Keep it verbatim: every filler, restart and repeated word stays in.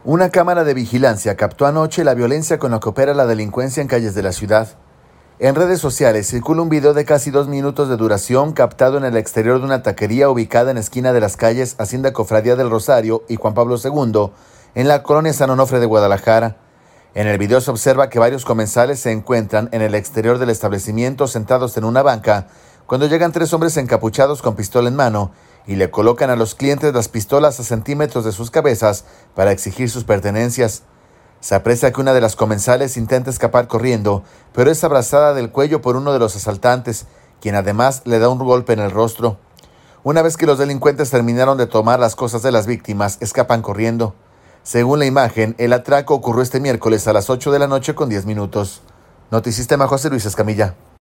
Una cámara de vigilancia captó anoche la violencia con la que opera la delincuencia en calles de la ciudad. En redes sociales circula un video de casi dos minutos de duración captado en el exterior de una taquería ubicada en esquina de las calles Hacienda Cofradía del Rosario y Juan Pablo segundo, en la colonia San Onofre de Guadalajara. En el video se observa que varios comensales se encuentran en el exterior del establecimiento sentados en una banca cuando llegan tres hombres encapuchados con pistola en mano y le colocan a los clientes las pistolas a centímetros de sus cabezas para exigir sus pertenencias. Se aprecia que una de las comensales intenta escapar corriendo, pero es abrazada del cuello por uno de los asaltantes, quien además le da un golpe en el rostro. Una vez que los delincuentes terminaron de tomar las cosas de las víctimas, escapan corriendo. Según la imagen, el atraco ocurrió este miércoles a las ocho de la noche con diez minutos. Noticistema José Luis Escamilla.